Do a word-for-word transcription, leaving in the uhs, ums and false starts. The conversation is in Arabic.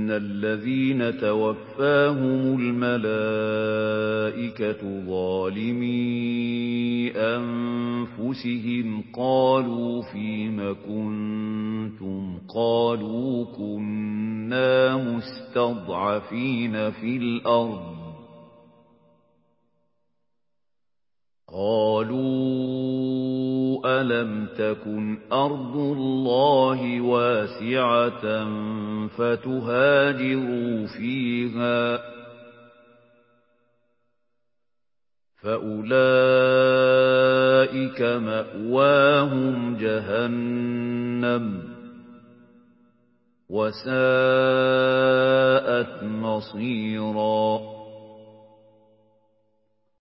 إِنَّ الَّذِينَ تَوَفَّاهُمُ الْمَلَائِكَةُ ظَالِمِي أَنفُسِهِمْ قَالُوا فِيمَ كُنتُمْ قَالُوا كُنَّا مُسْتَضْعَفِينَ فِي الْأَرْضِ قَالُوا أَلَمْ تَكُنْ أَرْضُ اللَّهِ وَاسِعَةً فَتُهَاجِرُوا فِيهَا فَأُولَئِكَ مَأْوَاهُمْ جَهَنَّمُ وَسَاءَتْ مَصِيرًا